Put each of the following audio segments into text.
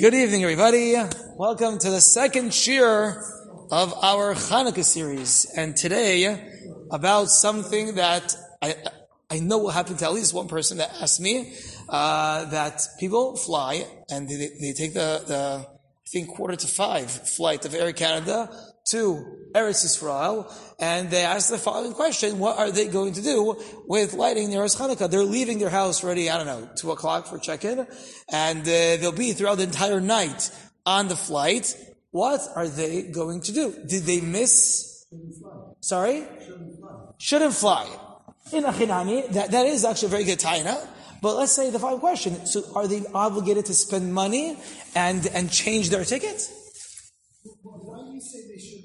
Good evening, everybody. Welcome to the second shir of our Hanukkah series. And today, about something that I know will happen to at least one person that asked me, that people fly and they take the I think 4:45 flight of Air Canada to Eretz Yisrael, and they ask the following question: what are they going to do with lighting their Hanukkah? They're leaving their house already, 2 o'clock for check-in, and they'll be throughout the entire night on the flight. What are they going to do? Did they miss? Sorry? Shouldn't fly. In Achinami, that is actually a very good taina. But let's say the following question: so are they obligated to spend money and change their ticket? Why do you say they should?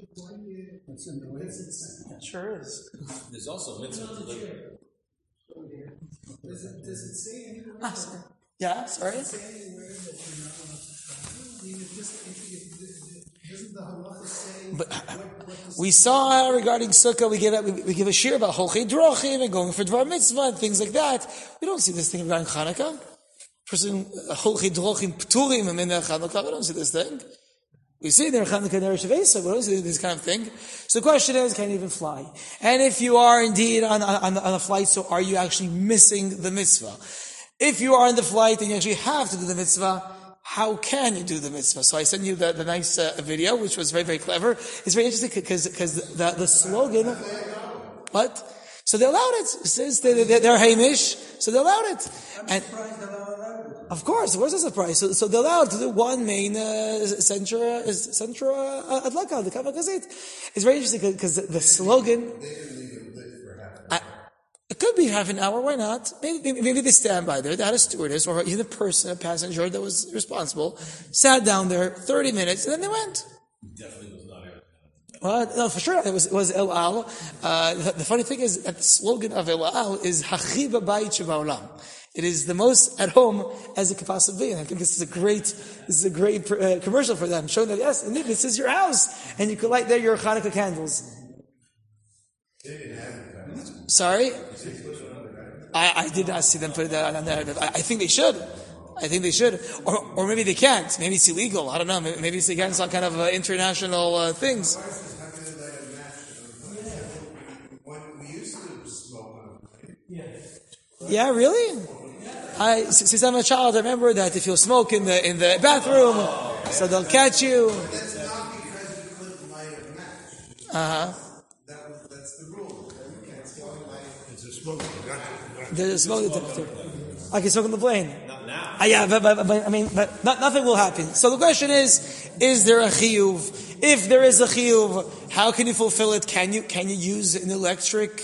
It sure is. There's also mitzvah to live. Does it say anywhere? Yeah, sorry. Does it say anywhere that you're not allowed to travel? I mean, doesn't the halacha say? But we saw regarding Sukkah, we give a shir about Holchei Drochim and going for Dvar Mitzvah and things like that. We don't see this thing regarding Chanukah. Person Holchei Drochim Pturim and Chanukah. We don't see this thing. We see there Chanukah and Erev Shavesa, but we don't see this kind of thing. So the question is, can you even fly? And if you are indeed on a flight, so are you actually missing the mitzvah? If you are on the flight and you actually have to do the mitzvah, how can you do the mitzvah? So I sent you the nice video, which was very, very clever. It's very interesting because the slogan, what? So they allowed it. It says they're Hamish, so they allowed it. And of course, where's the surprise? So they allowed to do one main Centra Adlaka, the Kavah Gazette. It's very interesting because the slogan. It could be half an hour, why not? Maybe they stand by there. They had a stewardess or even a passenger that was responsible, sat down there 30 minutes, and then they went. Definitely was not Air Canada. Well, no, for sure, it was El Al. The funny thing is that the slogan of El Al is Hachi B'Bayit Sheba'olam. It is the most at home as it could possibly be. And I think this is a great commercial for them, showing that, yes, indeed, this is your house, and you could light there your Hanukkah candles. Sorry? I did not see them put that on there. I think they should. Or maybe they can't. Maybe it's illegal. I don't know. Maybe it's against some kind of international things. Yeah, really? Since I'm a child, I remember that if you'll smoke in the bathroom, so they'll catch you. That's not because you couldn't light a match. That's the rule. You can't still light. It's a smoke. There's a smoke detector. I can smoke on the plane. Not now. Yeah, but nothing will happen. So the question is there a chiyuv? If there is a chiyuv, how can you fulfill it? Can you use an electric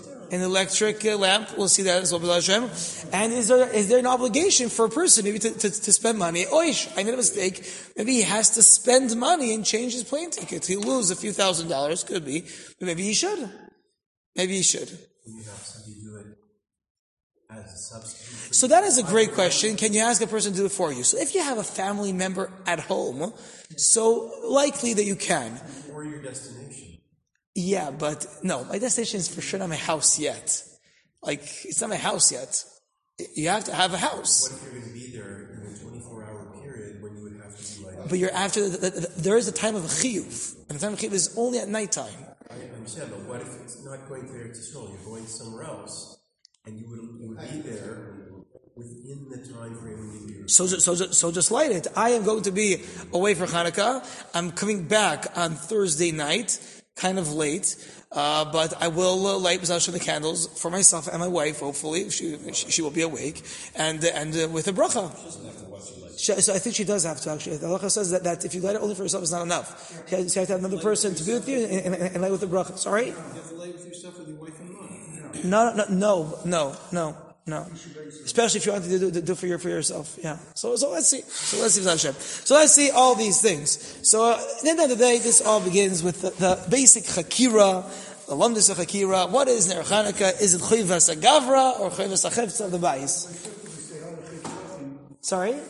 lamp? We'll see that as well, Hashem. And is there an obligation for a person maybe to spend money? Oish, I made a mistake. Maybe he has to spend money and change his plane ticket. He'll lose a few $1,000s, could be. But maybe he should. You have somebody do it as a substitute. So that is a great question. Can you ask a person to do it for you? So if you have a family member at home, so likely that you can. Or your destination. Yeah, but no, my destination is for sure not my house yet. It's not my house yet. You have to have a house. What if you're going to be there in a 24-hour period when you would have to be like... But you're after, there is a time of chiyuv. And the time of chiyuv is only at nighttime. I understand, but what if it's not going to Eretz Yisrael? You're going somewhere else, and you would be there within the time frame when you... So just light it. I am going to be away for Hanukkah. I'm coming back on Thursday night, kind of late, but I will light the candles for myself and my wife. Hopefully, she will be awake, and with a bracha. So I think she does have to actually. The halacha says that if you light it only for yourself, it's not enough. You have to have another person to be with you and light with the bracha. Sorry. You have to light with yourself with your wife and mom. No. Especially if you want to do for yourself. Yeah. So let's see. So let's see all these things. So at the end of the day, this all begins with the basic chakira, the lumdus of chakira. What is Ner Chanukah? Is it chayvas agavra or chayvas achevtza of the bayis? Sorry?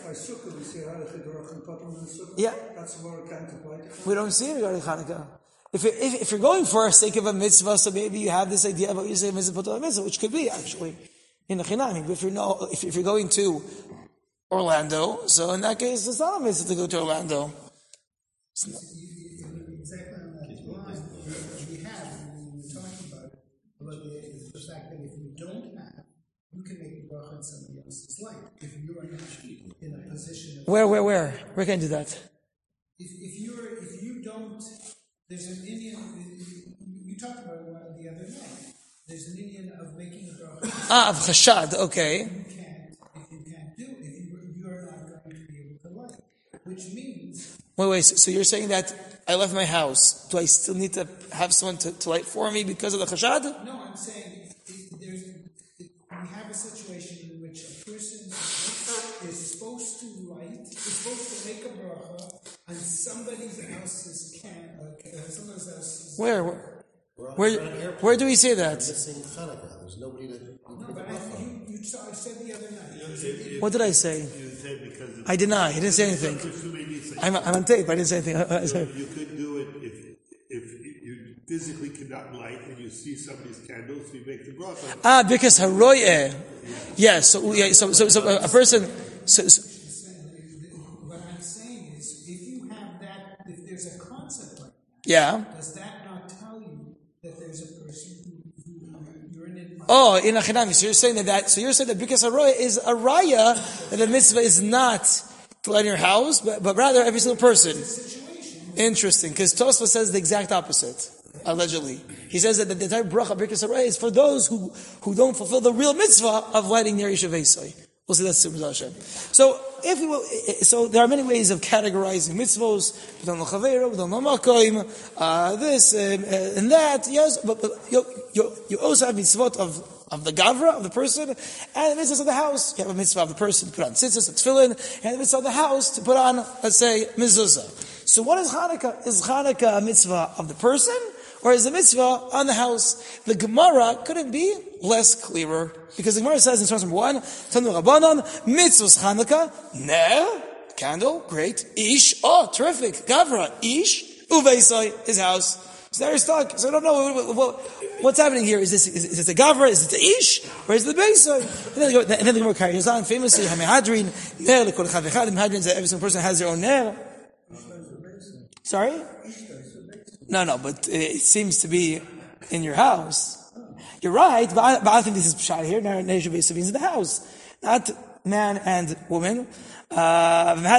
Yeah. We don't see it regarding Chanukah. If you're going for the sake of a mitzvah, so maybe you have this idea about you say mitzvah, which could be actually in the chinamim. If you're going to Orlando. So in that case, it's not a mitzvah to go to Orlando. Exactly on that line, we have, when we were talking about the fact that if you don't have, you can make the bracha in somebody else's life. If you are not in a position of... Where? Where can I do that? If you don't, there's an Indian, you talked about it the other night, there's an Indian of making a bracha. Of chashad, okay. If you can't do it, if you are not going to be able to light, which means... Wait, so you're saying that I left my house. Do I still need to have someone to light for me because of the chashad? No, I'm saying we have a situation in which a person is supposed to make a bracha on somebody else's Where do we say that? Missing Hanukkah. There's nobody to. No, but I said the other night. What did I say? You said because I did not. He didn't say anything. I'm on tape. I didn't say anything. you could do it if you physically cannot light and you see somebody's candles, you make the bracha. Because haroye. Yes. So a person. What I'm saying is, if you have that, if there's a concept like that, Yeah. does that not tell you that there's a person who you're in it? Oh, in Achinami. So you're saying that because haroye is a raya, that the mitzvah is not to light in your house, but rather every single person. Interesting, because Tosfos says the exact opposite. Allegedly, he says that the entire bracha birkas harayah is for those who don't fulfill the real mitzvah of lighting near Yishuv Esai. We'll see that soon, Hashem. So so there are many ways of categorizing mitzvos. This and that. Yes, but you also have mitzvot of the gavra, of the person, and the mitzvahs of the house. You have a mitzvah of the person to put on tzitzis, tefillin, and the mitzvah of the house to put on, let's say, mezuzah. So what is Hanukkah? Is Hanukkah a mitzvah of the person, or is the mitzvah on the house? The Gemara couldn't be less clearer, because the Gemara says in source number 1, Tanu Rabbanon, mitzvahs Hanukkah, ner, candle, great, ish, oh, terrific, gavra, ish, uveisai, his house. So they're stuck. So I don't know what's happening here. Is this a gavra? Is it the ish? Or is it the beisai? And then the Gemara carries on famously, Hamehadrin, ner, lekol echad v'echad, Hamehadrin is that every single person has their own ner. Sorry? No, but it seems to be in your house. You're right, but I think this is pshat here. Ner means in the house, not man and woman. Okay,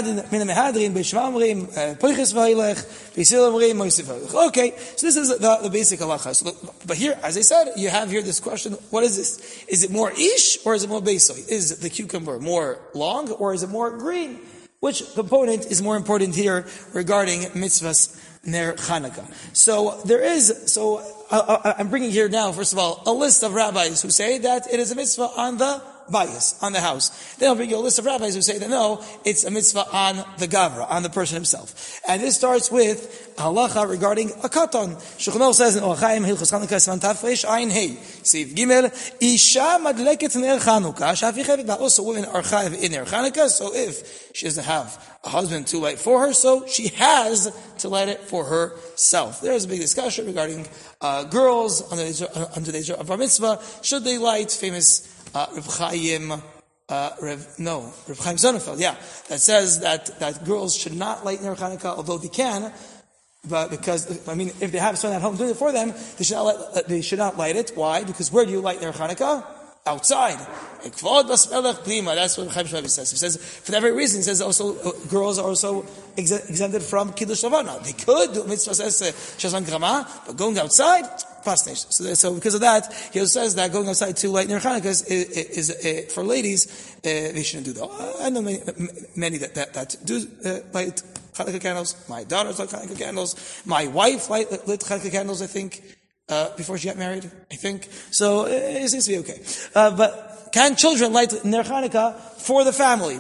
so this is the basic halacha. So, but here, as I said, you have here this question: what is this? Is it more ish or is it more beisoy? Is the cucumber more long or is it more green? Which component is more important here regarding mitzvahs ner Chanukah? So I'm bringing here now, first of all, a list of rabbis who say that it is a mitzvah on the bias, on the house. Then I'll bring you a list of rabbis who say that no, it's a mitzvah on the gavra, on the person himself. And this starts with halacha regarding a katan. Shulchan Aruch says in Orachaim Hilchos Chanukah Siman Tav Reish Ayin Hey, Seif Gimel, Isha madleket ner Chanukah, shafi chevet, but also women are chayav in ner Chanukah, so if she doesn't have a husband to light for her, so she has to light it for herself. There's a big discussion regarding girls under the age of bar mitzvah. Should they light? Famous Reb Chaim Sonnenfeld, that says that girls should not light ner Chanukah, although they can, but because if they have someone at home doing it for them, they should not light it. Why? Because where do you light ner Chanukah? Outside. That's what Chaim Shulavi says. He says, for that very reason, he says also, girls are also exempted from Kiddush Lavana. They could do mitzvah says Shazan Grama, but going outside, pasnish. So because of that, he also says that going outside to light ner Chanukah is for ladies, they shouldn't do that. I know many that do light Chanukah candles. My daughters light Chanukah candles. My wife lit Chanukah candles, I think, before she got married, I think. So it seems to be okay. But can children light ner Chanukah for the family?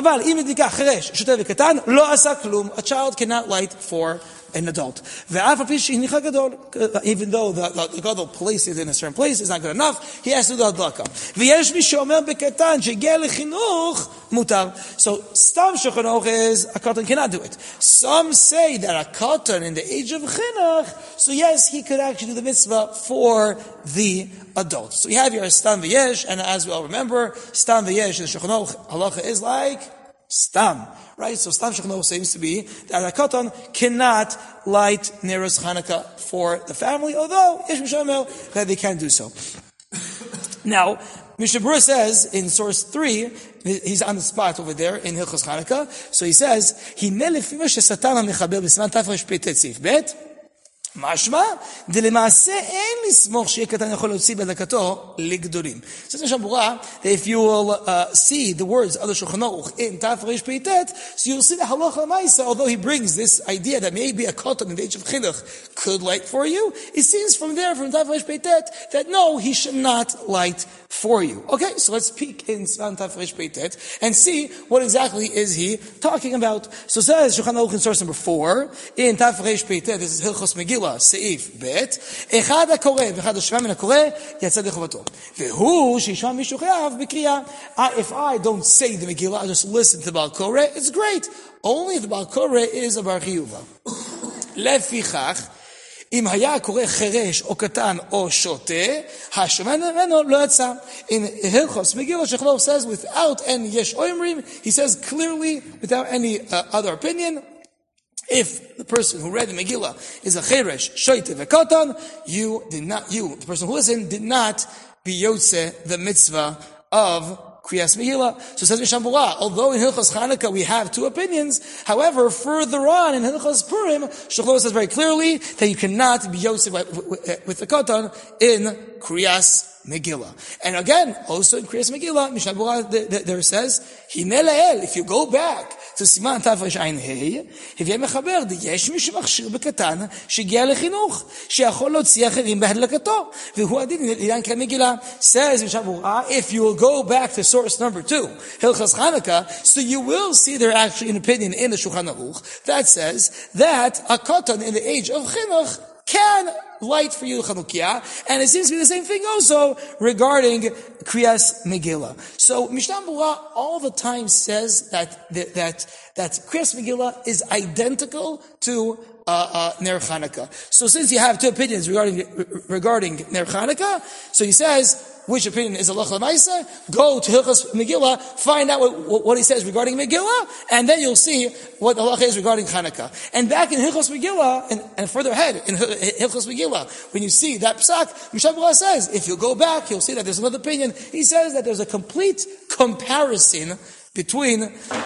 A child cannot light for an adult. Even though the gadol place it in a certain place is not good enough, he has to do the hadlaka. So stam shulchan aruch is a katan cannot do it. Some say that a katan in the age of chinuch, so yes, he could actually do the mitzvah for the adult. So we have here a stam v'yesh, and as we all remember, stam v'yesh in the shulchan aruch halacha is like Stam. Right? So Stam Shechno seems to be that a Katan cannot light Neros Hanukkah for the family, although Yesh Mishamel that they can do so. Now, Mishnah Berurah says in source 3, he's on the spot over there in Hilchos Hanukkah, so he says, Hine lefima shesatan ha-mechaber b'siman tafresh peitet seif bet, משמע, דלמעשה אין לסמוך שיהיה קטן יכול להוציא בהדלקתו לגדולים. Says Mishnah Berurah that if you will see the words of the Shulchan Aruch in Taf Reish Peitet, so you'll see the halacha l'maisa, although he brings this idea that maybe a katan in the age of chinuch could light for you, it seems from there, from Taf Reish Peitet, that no, he should not light for you. Okay, so let's peek in Taf Reish Peitet and see what exactly is he talking about. So says Shulchan Aruch in source number 4, in Taf Reish Peitet, this is Hilchos Megillah, סעיף ב' אחד הקורא ואחד השומע מן הקורא יצא ידי חובתו והוא שישמע מישהו חייב בקריאה. If I don't say the Megillah, I just listen to the Baal Koreh, it's great. Only if the Baal Koreh is a bar chiyuva. לפיכך אם היה הקורא חרש או קטן או שוטה, השומע ממנו לא יצא. In Hilchos Megillah, Shechno says without any yesh oimrim, he says clearly without any other opinion, if the person who read the Megillah is a cheresh, shoite, vekotan, the person who listened, did not be yotze the mitzvah of Kriyas Megillah. So says Mishnah Berurah, although in Hilchos Chanukah we have two opinions, however, further on in Hilchos Purim, Shulchan says very clearly that you cannot be yotze with the kotan in Kriyas Megillah. And again, also in Kriyas Megillah, Mishnah Berurah there says, Hine la'el, if you go back to Siman Tav Resh Ayin Hei, הביאה מחבר, יש מי שמכשיר בקטן, שהגיע לחינוך, שיכול להוציא אחרים בהדלקתו, והוא הדין לעניין קריאת מגילה. Says Mishnah Berurah, if you will go back to source number 2, Hilchos Chanukah, so you will see there actually an opinion in the Shulchan Aruch that says that a katan in the age of chinuch can light for you Chanukiah, and it seems to be the same thing also regarding Kriyas Megillah. So Mishnah Berurah all the time says that Kriyas Megillah is identical to Ner Chanukah. So since you have two opinions regarding Ner Chanukah, so he says, which opinion is halacha l'maisa? Go to Hilchos Megillah, find out what he says regarding Megillah, and then you'll see what the halacha is regarding Chanukah. And back in Hilchos Megillah, and further ahead in Hilchos Megillah, when you see that psak, Mishnah Berurah says, if you go back, you'll see that there's another opinion. He says that there's a complete comparison between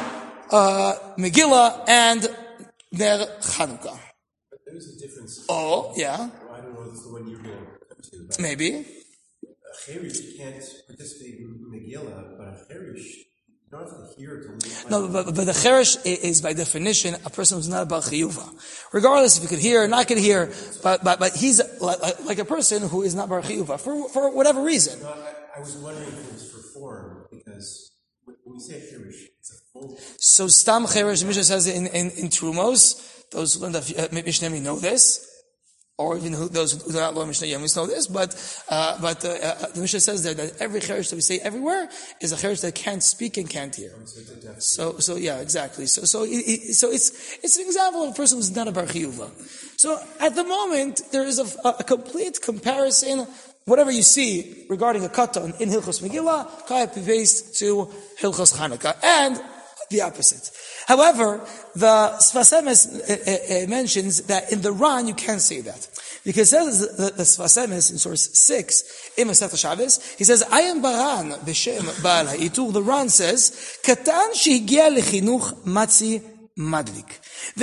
Megillah and Ner Chanukah. But there's a difference. Oh, yeah. I don't know if it's the one you're going to come to. Maybe. A cherish can't participate in Megillah, but a cherish, you don't have to hear it. No, but the cheresh is by definition a person who's not a bar chiyuva. Regardless if he could hear or not could hear, but he's like a person who is not bar chiyuva for whatever reason. No, I was wondering if it was for form, because when we say cherish, it's a full. So stam cheresh, Mishnah says in Trumos, those who learn that Mishnah know this, or even those who do not learn Mishnah Yemis know this, but the Mishnah says there that every cheresh that we say everywhere is a cheresh that can't speak and can't hear. So yeah, exactly. So it's an example of a person who's not a bar chiyuva. So at the moment there is a complete comparison. Whatever you see regarding a katan in Hilchos Megillah, can be based to Hilchos Chanukah, and the opposite. However, the Sfas Emes mentions that in the Ran you can't say that. Because it says the Sfas Emes in source 6, in Masechet Shabbos, he says, I am Baran, b'shem Baal HaItur. The Ran says, Katan shehigia lechinuch matzi madlik.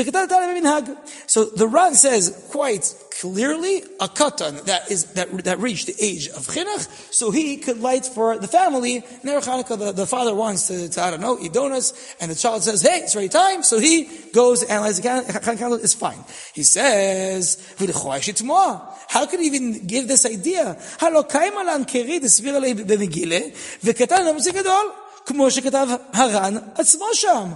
So the Ran says quite clearly a katan that reached the age of chinuch, so he could light for the family. Ner Chanukah, the father wants to I don't know, eat donuts, and the child says, hey, it's ready time, so he goes and lights the candle, it's fine. He says, how could he even give this idea? כמו שכתב הר"ן עצמו שם.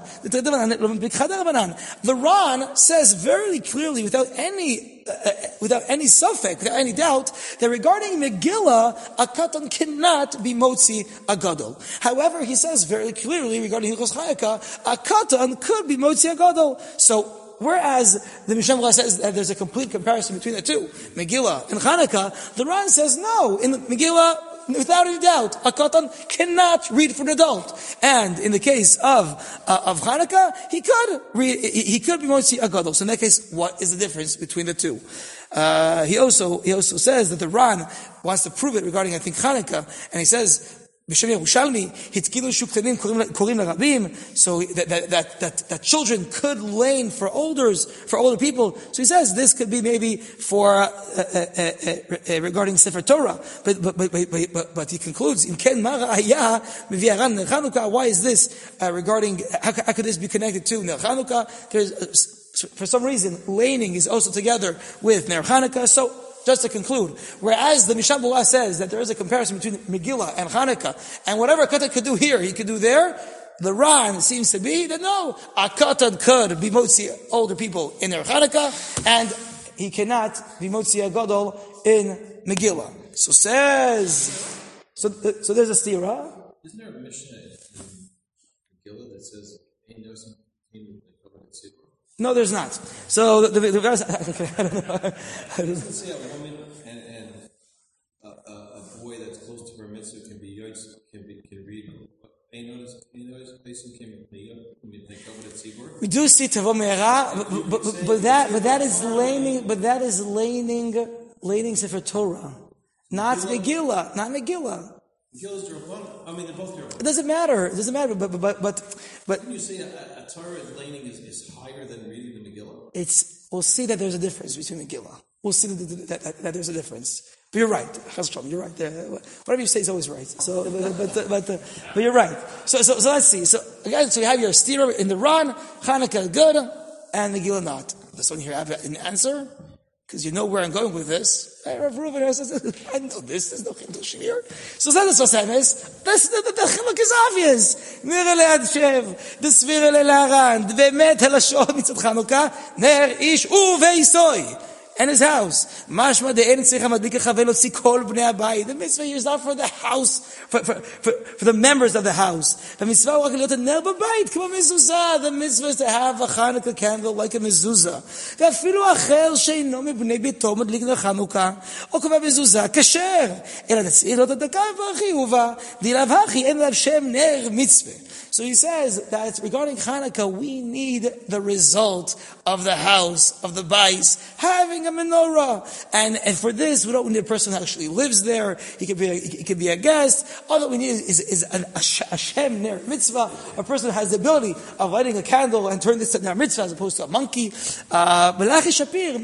The Ran says very clearly, without any suffix, without any doubt, that regarding Megillah, a katan cannot be motzi a gadol. However, he says very clearly regarding Hilchos Chanukah, a katan could be motzi a gadol. So, whereas the Mishnah Berurah says that there's a complete comparison between the two, Megillah and Chanukah, the Ran says no. In Megillah, without any doubt, a katan cannot read for an adult. And in the case of Hanukkah, he could be motzi a gadol. So in that case, what is the difference between the two? He also says that the Ran wants to prove it regarding, I think, Hanukkah, and he says, בשם ירושלמי, התקילו שוק קטנים קוראים לרבים, so that children could lane for older people. So he says this could be maybe for regarding Sefer Torah, but he concludes, in ken mara haya miviaran ner Chanukah. Why is this regarding? How could this be connected to Ner Chanukah? For some reason, laning is also together with Ner Chanukah. So, just to conclude, whereas the Mishnah Berurah says that there is a comparison between Megillah and Hanukkah, and whatever Katan could do here, he could do there, the Ran seems to be that no, a Katan could be motzi older people in their Hanukkah, and he cannot be motzi a Gadol in Megillah. So there's a stira. Isn't there a Mishnah in Megillah that says, No, there's not. So the verse. I don't say a woman and a boy that's close to her mitzvah can read. We do see Tavo Me'era, but that is laning Sefer Torah, not Megillah, Megillah's Rabbanan. I mean, they're both Rabbanan. It doesn't matter. But Can you say a Torah laning is higher than reading the Megillah? we'll see that there's a difference between Megillah. We'll see that there's a difference. But you're right. You're right. Whatever you say is always right. So, but you're right. So let's see. So again, so you have your stira in the Ran, Hanukkah good, and Megillah not. This one here have an answer. Because you know where I'm going with this. Rav Reuven says, I know this, there's no Chidush here. So that's what I'm saying. The Chiluk is obvious. Nir le'ad shev, d'svir le'laran, d'vemet helashon mitzat Chanukah, ner ish uveisoy. And his house. Mashma de'en tzricha madlika chavelo tzi kol bnei abayit. The mitzvah here is not for the house, for the members of the house. The mitzvah is to liot a ner b'bayit, k'mo mezuzah. The mitzvah is to have a Hanukkah candle like a mezuzah. Ve'afilu acher she'ino mibnei bito madlik ner Chanukah, o k'ma mezuzah, kasher. Ela tetzir lot adaka v'achi uva, dilav hachi en lav shem ner mitzvah. So he says that regarding Hanukkah, we need the result of the house, of the bais, having a menorah. And for this, we don't need a person who actually lives there. He could be a guest. All that we need is a Shem ner mitzvah, a person who has the ability of lighting a candle and turn this to ner mitzvah as opposed to a monkey. Malachi Shapir,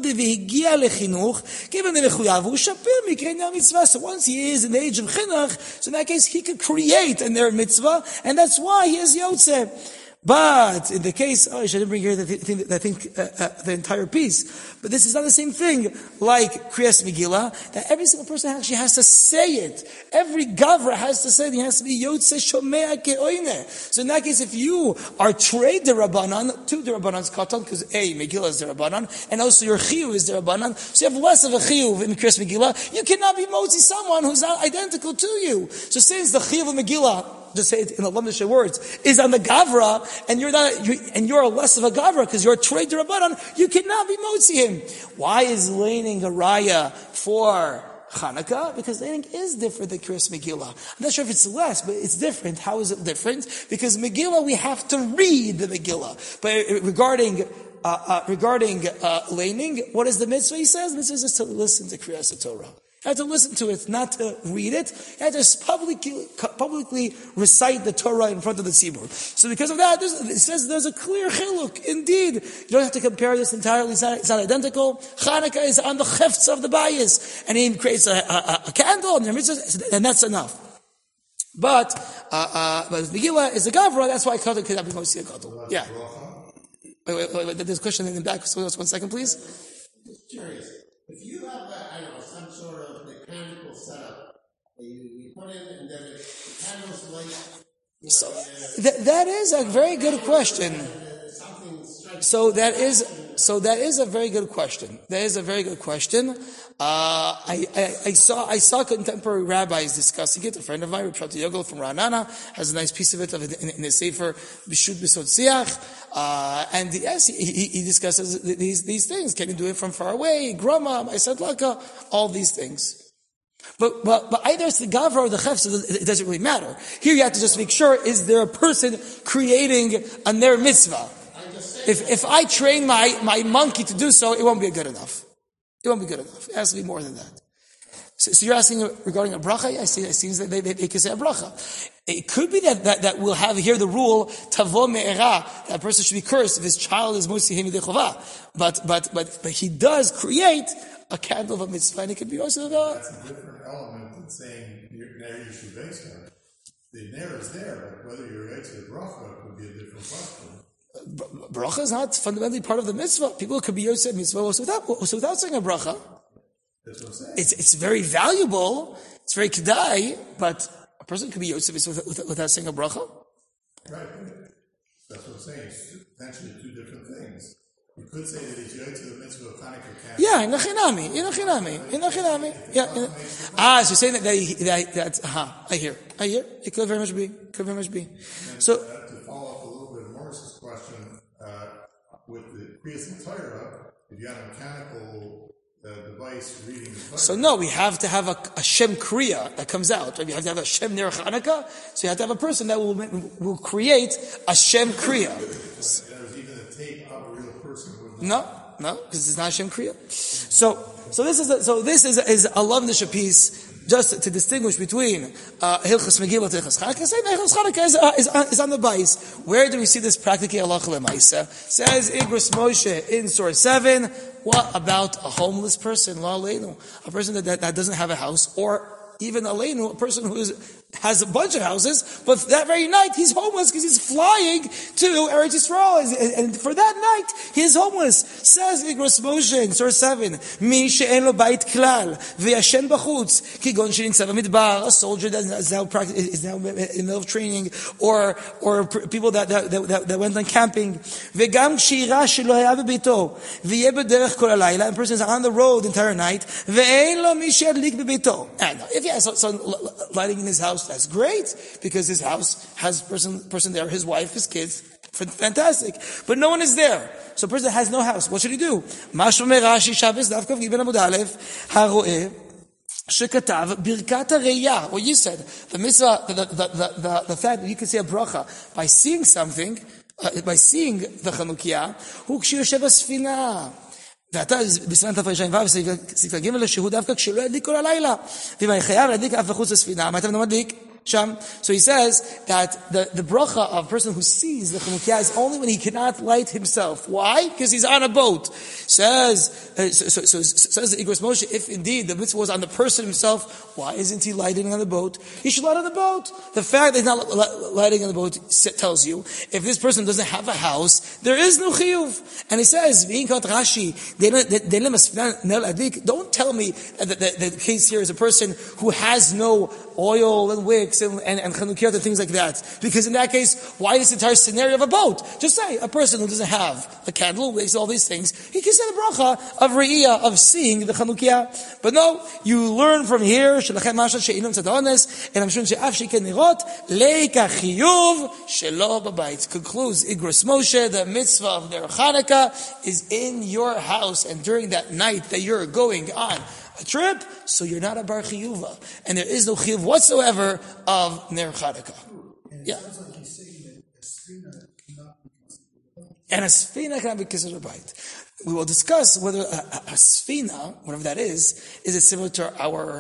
so once he is in the age of chinuch, so in that case, he could create a ner mitzvah, and that's why he is Yotzeh. But in the case, I didn't bring here the entire piece. But this is not the same thing like Kriyas Megillah, that every single person actually has to say it. Every gavra has to say it. He has to be Yotzeh Shomea Ke'oine. So in that case, if you are trade the Rabbanan, to the Rabbanan's katan, because Megillah is the Rabbanan, and also your Chiyuv is the Rabbanan, so you have less of a Chiyuv in Kriyas Megillah, you cannot be Motzi someone who's not identical to you. So since the Chiyuv of Megillah, just say it in Lamdashe words, is on the Gavra, and you're less of a Gavra because you're a trade to Rabbanan, you cannot be Motzi him. Why is laning a raya for Hanukkah? Because laning is different than Kriyas Megillah. I'm not sure if it's less, but it's different. How is it different? Because Megillah, we have to read the Megillah. But regarding laning, what is the mitzvah? He says, the mitzvah is just to listen to Kriyas Torah. You have to listen to it, not to read it. You have to publicly recite the Torah in front of the tzibur. So because of that, it says there's a clear chiluk. Indeed, you don't have to compare this entirely. It's not identical. Hanukkah is on the chefts of the bayis, and he creates a candle, and that's enough. But Megillah is a gavra. That's why Katan cannot be mostly a gadol. Yeah. Wait. There's a question in the back. So just 1 second, please. Just curious. If you have some sort of mechanical setup that you put in and then the candles light. So that is a very good question. So that is a very good question. That is a very good question. I saw contemporary rabbis discussing it. A friend of mine, Rav Shalti Yogel from Ra'anana, has a nice piece of it in his sefer Bishut B'Sod Siach. And yes, he discusses these things. Can you do it from far away? Grama, Ma'aseh Laka, all these things. But either it's the gavra or the chef, so it doesn't really matter. Here you have to just make sure, is there a person creating a ner mitzvah? If I train my monkey to do so, it won't be good enough. It won't be good enough. It has to be more than that. So you're asking regarding a bracha? I see. It seems that they can say a bracha. It could be that we'll have here the rule tavo me'era, that a person should be cursed if his child is mosi hemidei chova. But he does create a candle of a mitzvah, and it could be also That's a different element than saying ner yishuv. The ner is there, but whether you're right to the bracha could be a different question. Bracha is not fundamentally part of the mitzvah. People could be yosef mitzvah also without saying a bracha. That's what I'm saying. It's very valuable. It's very kedai, but a person could be yosef without saying a bracha. Right. That's what I'm saying. It's potentially two different things. You could say that he's right to the mitzvah of Hanukkah. Yeah, in achinami. Yeah. So you're saying that I hear. It could very much be. So To follow up a little bit of Morris's question, with the Kriyas and Torah, if you have a mechanical device reading the Torah. So no, we have to have a Shem Kriya that comes out. Right? You have to have a Shem Ner Chanukah, so you have to have a person that will create a Shem Kriya. There's even a tape of a real person. No, because it's not a Shem Kriya. So this is a Lavnisha piece, just to distinguish between Hilchas Megillah to Hilchas Chanukah. Saying Hilchas Chanukah is on the bais. Where do we see this practically? Halacha Lemaisa says Igros Moshe in Surah 7. What about a homeless person? La Aleinu, a person that doesn't have a house, or even Aleinu, a person who has a bunch of houses, but that very night he's homeless because he's flying to Eretz Yisrael, and for that night he is homeless. Says Igros Moshe in Surah 7, Mi she'en lo bait klal v'yashen b'chutz kigon she'nitzah b'midbar, a soldier that is now in the middle of training, or people that went on camping. V'gam k'shira shelo haya b'beito v'yeh b'derech kol halayla, and a person is on the road the entire night. Ve'en lo mi she'adlik b'beito. And if he has some lighting in his house, that's great, because his house has person there, his wife, his kids, fantastic. But no one is there. So a person that has no house, what should he do? Mashma Rashi Shabbos Daf Kaf Gimel Amud Aleph Haroeh Shekatav Birkat HaReiyah. What you said, the mitzvah, the fact that you can say a bracha by seeing something, by seeing the Chanukiah, Hu K'shiyoshev HaSfina. ואתה בסימן תרש"ו סעיף ג' שהוא דווקא כשלא ידליק כל הלילה ואם חייב להדליק אף מחוץ לספינה, מה אתה מדליק? Sham. So he says that the bracha of a person who sees the Chanukiah is only when he cannot light himself. Why? Because he's on a boat. Says the Igros Moshe, if indeed the mitzvah was on the person himself, why isn't he lighting on the boat? He should light on the boat. The fact that he's not lighting on the boat tells you, if this person doesn't have a house, there is no chiyuv. And he says, don't tell me that the case here is a person who has no oil and wicks and chanukiyot and things like that. Because in that case, why this entire scenario of a boat? Just say, a person who doesn't have a candle, wicks, all these things, he can say the bracha of re'iyah, of seeing the chanukiyah. But no, you learn from here, shelachem mashal she'inum tzadonnes, and I'm sure she'af she'ken nirot, leika chiyuv shelo b'bayit. Concludes Igros Moshe, the mitzvah of Ner Chanukah is in your house, and during that night that you're going on a trip, so you're not a bar chiyuva, and there is no chiyuv whatsoever of Ner Chanukah. Yeah. Sounds like he's saying that a sfina cannot be considered. And a sfina cannot be considered bait. We will discuss whether a sfina, whatever that is it similar to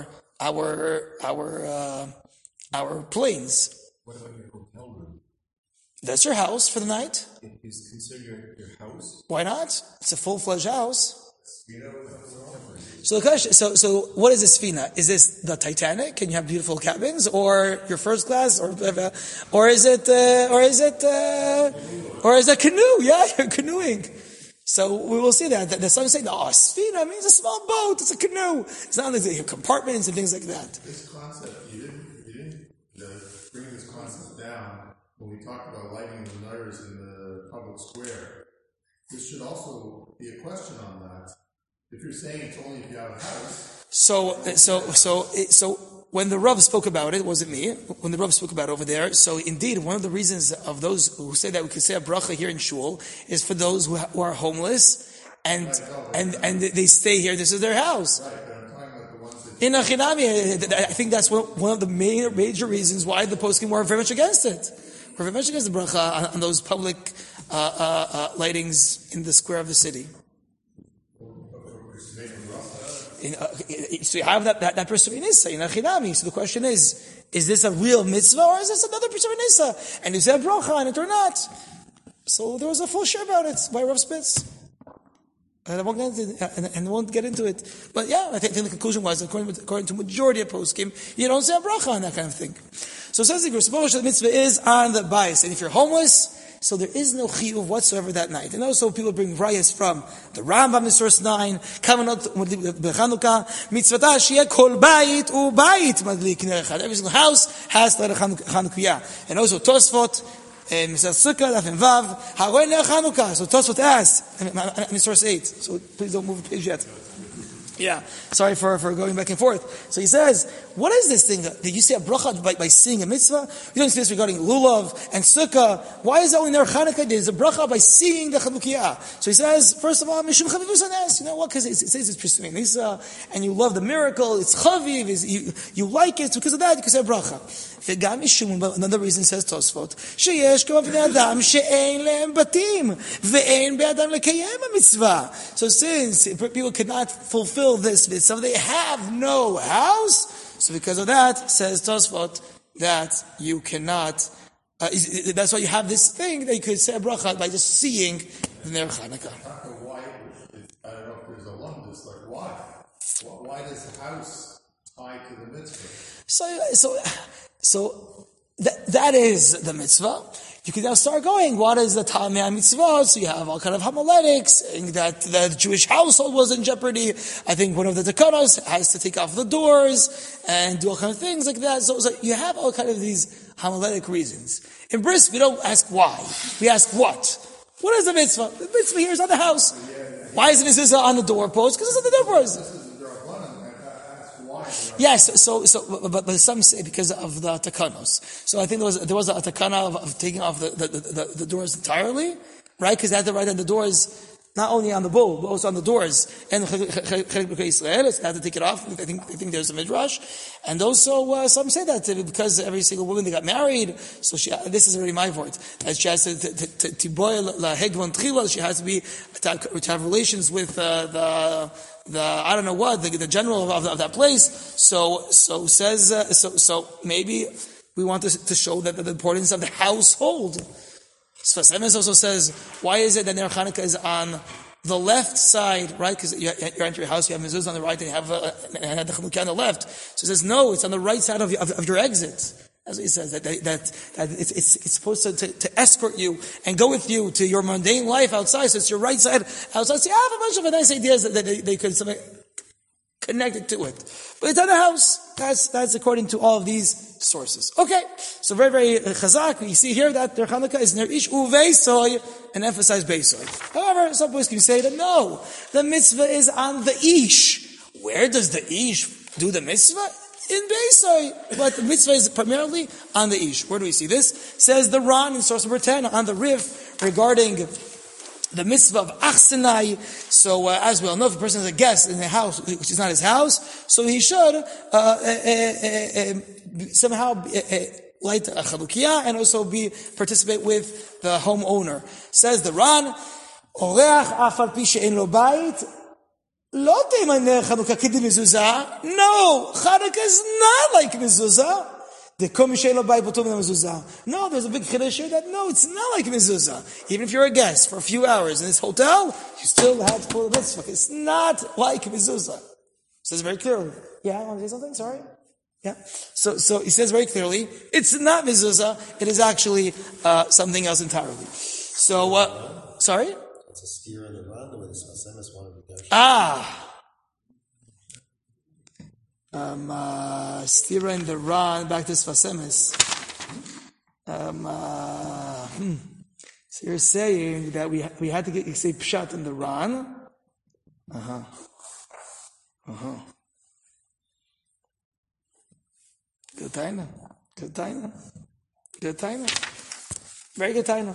our planes? What about your hotel room? That's your house for the night. It is considered your house? Why not? It's a full-fledged house. So the question, so what is a sfina? Is this the Titanic? Can you have beautiful cabins, or your first class, or is it canoe? Yeah, you're canoeing. So we will see that. The some say, no, a sfina means a small boat. It's a canoe. It's not like they have compartments and things like that. This concept, you didn't bring this concept down when we talked about lighting the menorahs in the public square. This should also be a question on that. If you're saying it's only if you have a house. So when the Rav spoke about it wasn't me. When the Rav spoke about it over there, so indeed one of the reasons of those who say that we could say a bracha here in shul is for those who are homeless and they stay here. This is their house. Right, but I'm talking about the ones that In Achinami, I think that's one of the major reasons why the poskim were very much against it. We're very much against the bracha on those public lightings in the square of the city. So you have that Pursuing Nisa in Achinami. So the question is this a real mitzvah or is this another Pursuing Nisa? And is there a bracha on it or not? So there was a full share about it by Rav Spitz. And I won't get into it. But yeah, I think the conclusion was, according to majority of poskim, you don't say a bracha on that kind of thing. So it says the Grisbosh, the mitzvah is on the bias. And if you're homeless, so there is no chiyuv whatsoever that night. And also people bring rayas from the Rambam in source 9, Kavanot B'Chanukah, Mitzvata Shiyeh Kol Bayit U'Bayit Madlik Ner Echad. Every single house has to light a Chanukah. And also Tosfot, and Mr. Sukkah, Daf and Vav, Haroy Ner Chanukah. So Tosfot asks, in source 8. So please don't move the page yet. Yeah, sorry for going back and forth. So he says, what is this thing? Did you say a bracha by seeing a mitzvah? You don't see this regarding lulav and sukkah. Why is that only Ner Chanukah? There's a bracha by seeing the Chanukah. So he says, first of all, Mishum Chavivus Anas. You know what? Because it says it's pursuing Nisa, and you love the miracle. It's chaviv. You like it because of that. You can say a bracha. וגם משום, another reason says Tosfot, שיש כמה בני אדם שאין להם בתים, ואין בידם לקיים המצווה. So since people cannot fulfill this mitzvah, they have no house, so because of that, says Tosfot, that you cannot, that's why you have this thing that you could say a bracha by just seeing the Ner Chanukah. Why, I don't know if there's a lumdus, like why? Why does the house tie to the mitzvah? So that is the mitzvah. You can now start going, what is the Tamei mitzvah? So you have all kind of homiletics, saying that the Jewish household was in jeopardy. I think one of the Takanos has to take off the doors and do all kind of things like that. So you have all kind of these homiletic reasons. In Bris, we don't ask why. We ask what. What is the mitzvah? The mitzvah here is on the house. Why is the mitzvah on the doorpost? Because it's on the doorpost. Yes, but some say because of the takanos. So I think there was a takana of taking off the doors entirely, right? Because they had to write on the doors, not only on the bull, but also on the doors. And Israel, so they had to take it off. I think there's a midrash. And also, some say that because every single woman they got married, so this is already my word, that she has to boil la hegvon tchila, she has to have relations with the I don't know what, the general of that place. So maybe we want to show that the importance of the household. Sfas Emes also says, why is it that Ner Chanukah is on the left side, right? Because you enter your house, you have mezuzah on the right, and you have the Chanukah on the left. So it says, no, it's on the right side of your exit. That's what he says, that it's supposed to escort you and go with you to your mundane life outside, so it's your right side outside. So you have a bunch of nice ideas that they could connect it to it. But it's on the house. That's according to all of these sources. Okay, so very, very chazak. We see here that Ner Chanukah is Ner Ish Uveisoy and emphasize Beisoy. However, some boys can say that no, the mitzvah is on the Ish. Where does the Ish do the mitzvah? In Beisoy. But the mitzvah is primarily on the Ish. Where do we see this? Says the Ran in source number 10 on the Rif regarding the mitzvah of Achsenai. So, as we all know, if a person has a guest in a house which is not his house, so he should somehow light a Chanukah and also participate with the homeowner. Says the Ran, Oreach afal pi she'en lo bayit, lo teiman Chanukah kedi mezuzah. No, Chanukah is not like mezuzah. No, there's a big chiddush here that no, it's not like mezuzah. Even if you're a guest for a few hours in this hotel, you still have to pull the mitzvah. It's not like mezuzah. It says very clearly. Yeah, I want to say something? Sorry? Yeah. So he says very clearly, it's not mezuzah, it is actually something else entirely. So, sorry? It's a steer in the run, the way the Sfas Emes wanted to go. Stira in the Ran, back to Sfas Emes. So you're saying that we had to say pshat in the Ran. Good taina. Very good taina.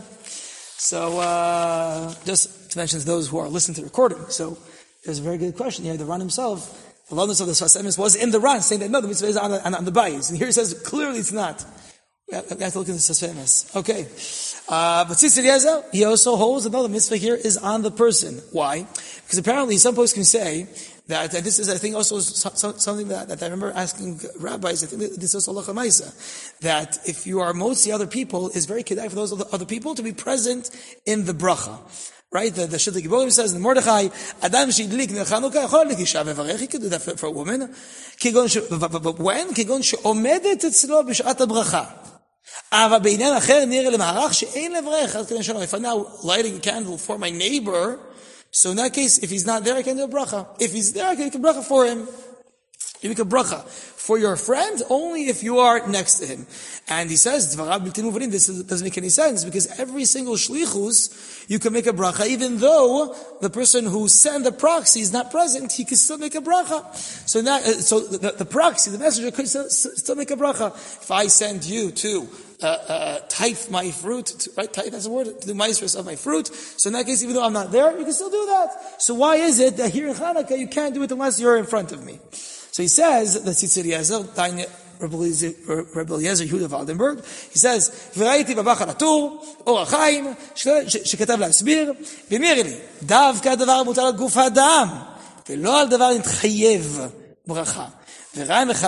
So, just to mention to those who are listening to the recording, so there's a very good question here. The Ran himself The loudness of the Sfas Emes was in the Ran, saying that no, the mitzvah is on the bayis. And here it says clearly it's not. We have to look at the Sfas Emes. Okay. But Tzitz Eliezer, he also holds that no, the mitzvah here is on the person. Why? Because apparently some folks can say that this is, I think, also something that I remember asking rabbis, I think this is halacha ma'isa, that if you are motzi other people, it's very kedai for those other people to be present in the bracha. Right? The Shiltei Giborim says in the Mordechai, Adam shidlik nechanukah, yachol lik isha vevarech, he could do that for a woman. But when? Kigon she'omedet etzlo b'shat habracha. אבל בעניין אחר נראה למערך שאין לברך, if I'm now lighting a candle for my neighbor, so in that case, if he's not there, I can do a bracha. If he's there, I can make a bracha for him. You make a bracha for your friend only if you are next to him. And he says, this doesn't make any sense because every single shlichus, you can make a bracha, even though the person who sent the proxy is not present, he can still make a bracha. So the proxy, the messenger, could still make a bracha. If I send you to tithe my fruit, right? Tithe, that's a word, to do maestros of my fruit. So in that case, even though I'm not there, you can still do that. So why is it that here in Hanukkah you can't do it unless you're in front of me? So he says, the Tzitz Eliezer, Rebbe Eliezer Yehuda Waldenberg, he says, וראיתי בבחר הטור, אור החיים, שכתב להסביר, ואמר לי, דווקא הדבר מוטל על גוף האדם, ולא על דבר נתחייב ברכה. And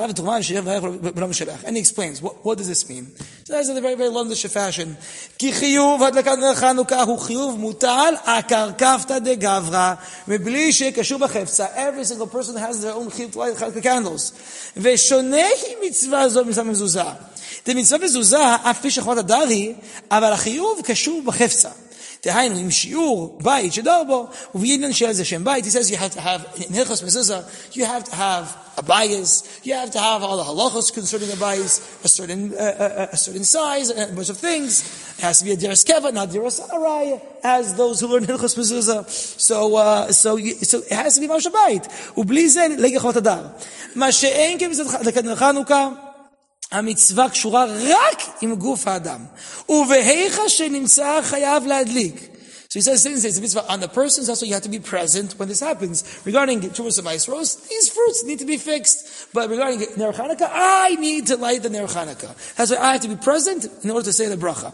he explains, what does this mean? So that's in a very, very Londonish fashion. כי חיוב הדלקת נר חנוכה הוא חיוב מוטל הקרקפתא דגברא, מבלי שקשור בחפצה. Every single person has their own חיוב to light the candles. ושונה היא מצווה זו מצווה מזוזה. מצווה מזוזה, אף פי שחובת הדר היא, אבל החיוב קשור בחפצה. דהיינו, עם שיעור בית שדור בו, ובעניין של זה שם בית, he says you have to have, in Hilchos Mezuzah, you have to have a bias, you have to have all the halachos concerning a bias, a certain size, a bunch of things. It has to be a deras keva, not deras arai, as those who learn Hilchos Mezuzah. So it has to be Moshe Bait. ובלי זה, לגחות הדר. מה שאין כמצוות חנוכה, המצווה קשורה רק עם גוף האדם. ובהיכא שנמצא חייב להדליק. So he says, since it's a mitzvah on the person, so you have to be present when this happens. Regarding Trumas and Maestros, these fruits need to be fixed. But regarding Ner Chanukah, I need to light the Ner Chanukah. That's why I have to be present in order to say the bracha.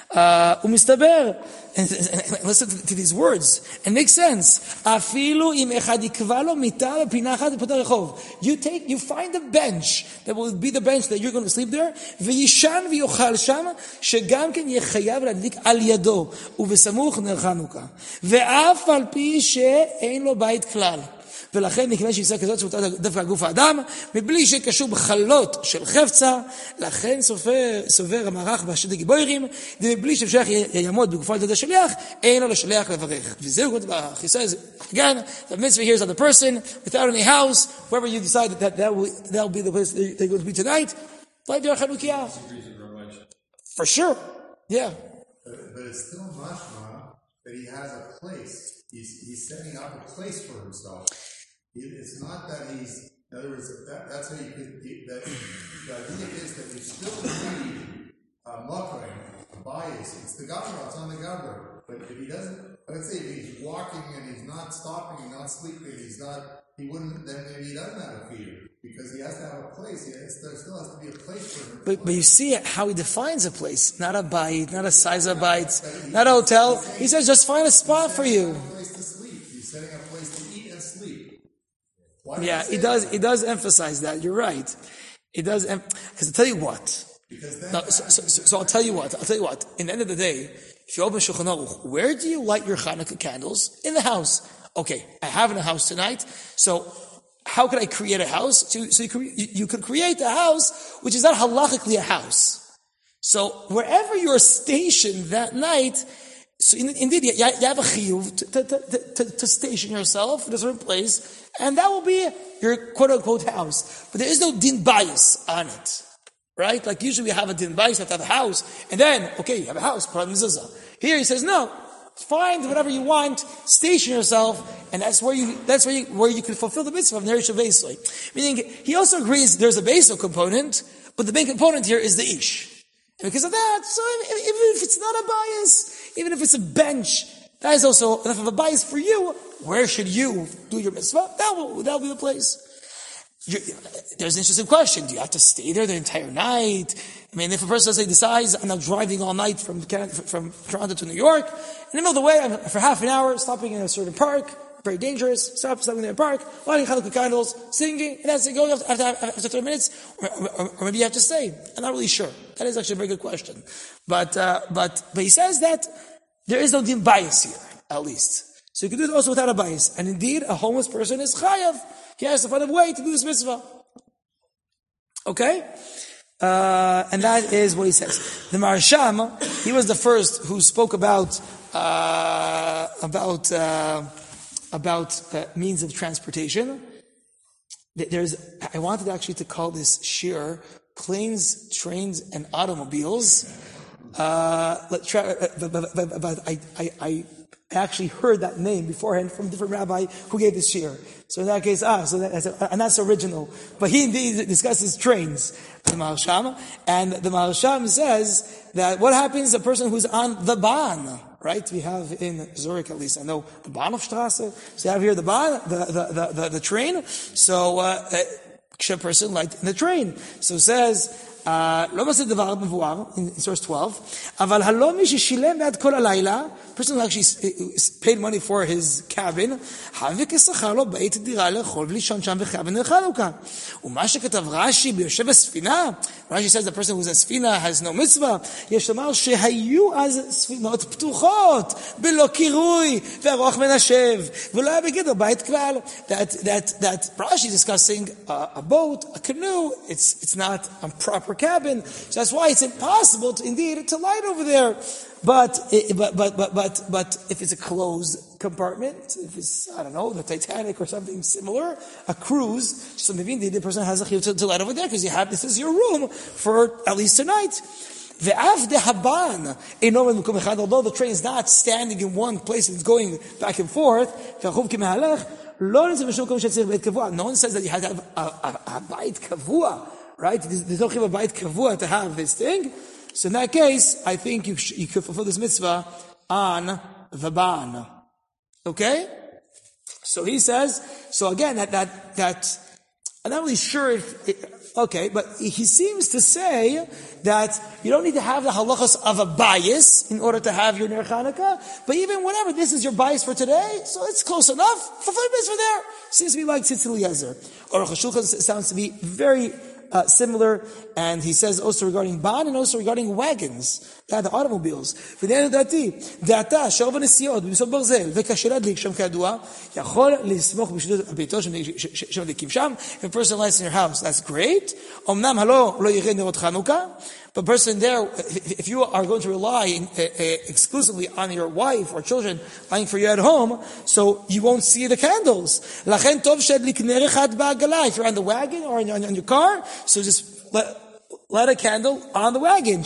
Umistaber, and listen to these words, and make sense. Afilu im echad yikva lo mita b'pina achat b'potah rechov. You find a bench that will be the bench that you're going to sleep there. V'yishan v'yochal sham, shegam ken yechayav ladlik al yado u'v'samuch ner Chanukah. Ve'af al pi she'ein lo bait klal. ולכן מכיוון שישראל כזאת שמותר דווקא גוף האדם, מבלי שקשור בחלות של חפצה, לכן סובר המערך בשלטי גיבורים, מבלי שאפשר יעמוד בגופו על ידי השליח, אין לו לשליח לברך. וזהו, he says, again, the mitzvah here is on the person, without any house, wherever you decide that will be the place they're going to be tonight, light their Chanukah. For sure, yeah. But it's still mashma that he has a place. He's setting up a place for himself. It's not that he's, in other words, that's how you could, the idea is that you still need a makray, a bias. It's the gavra, it's on the gavra. But if he doesn't, let's say if he's walking and he's not stopping, he's not sleeping, he wouldn't, then maybe he doesn't have a fear. Because he has to have a place. There still has to be a place for him. But you see how he defines a place. Not a bite, not a size of bites, not a hotel. He says just find a spot for you. He's setting a place to eat and sleep. Yeah, he does emphasize that. You're right. He does, because I'll tell you what. So I'll tell you what. In the end of the day, if you open Shulchan Aruch, where do you light your Hanukkah candles? In the house. Okay, I have a house tonight, so how could I create a house? So you could create a house which is not halachically a house. So wherever you're stationed that night, so indeed you have a chiyuv to station yourself in a certain place, and that will be your quote-unquote house. But there is no din bias on it. Right? Like usually we have a din bias, you have to have a house, and then, okay, you have a house, put on mezuzah. Here he says, no, find whatever you want, station yourself, and that's where you can fulfill the mitzvah of Nerish Beisloi. Meaning, he also agrees there's a Beisloi component, but the main component here is the Ish. And because of that, so even if it's not a bias, even if it's a bench, that is also enough of a bias for you. Where should you do your mitzvah? That'll be the place. There's an interesting question. Do you have to stay there the entire night? I mean, if a person, let's say, decides, I'm not driving all night from Toronto to New York, in the middle of the way, I'm for half an hour, stopping in a certain park, very dangerous, stopping in a park, lighting Hanukkah candles, singing, and that's it, going after 30 minutes, or maybe you have to stay. I'm not really sure. That is actually a very good question. But he says that there is no din bias here, at least. So you can do it also without a bias. And indeed, a homeless person is chayav. He has to find a way to do this mitzvah. Okay? And that is what he says. The Marsham, he was the first who spoke about means of transportation. I wanted actually to call this shir planes, trains, and automobiles. But I actually heard that name beforehand from a different rabbi who gave this shir. So in that case, and that's original. But he indeed discusses trains, the Maharsham. And the Maharsham says that what happens to a person who's on the Bahn, right? We have in Zurich, at least I know, the Bahnhofstrasse. So you have here the Bahn, the train. So, a person like in the train. So it says, לא מעשה דבר מבואר, in source 12, אבל הלא מי ששילם בעד כל הלילה, person who actually paid money for his cabin, חייב כשכר לו בית דירה לאכול ולישון שם וחייב בנר חנוכה. ומה שכתב רש"י ביושב הספינה, Rashi says the person who's in ספינה has no mitzvah, יש לומר שהיו אז ספינות פתוחות, בלא קירוי, והרוח מנשב, ולא היה בגדר בית כלל. That Rashi is discussing a boat, a canoe, it's not a proper cabin, so that's why it's impossible to light over there. But if it's a closed compartment, if it's, I don't know, the Titanic or something similar, a cruise, so maybe indeed the person has a chiyuv to light over there because this is your room for at least tonight. Although the train is not standing in one place, it's going back and forth. No one says that you have to have a bait kavua, right? There's no chiv bait kavua to have this thing. So in that case, I think you could fulfill this mitzvah on the Bahn. Okay? So he says, so again, that I'm not really sure okay, but he seems to say that you don't need to have the halachas of a bias in order to have your Ner Chanukah, but even whatever, this is your bias for today, so it's close enough, fulfill your mitzvah there. Seems to be like Tzitz Eliezer. Aruch HaShulchan sounds to be very similar, and he says also regarding Bahn and also regarding wagons, the automobiles. If a person lights in your house, that's great. But person there, if you are going to rely exclusively on your wife or children lying for you at home, so you won't see the candles. If you're on the wagon or on your car, so just light a candle on the wagon.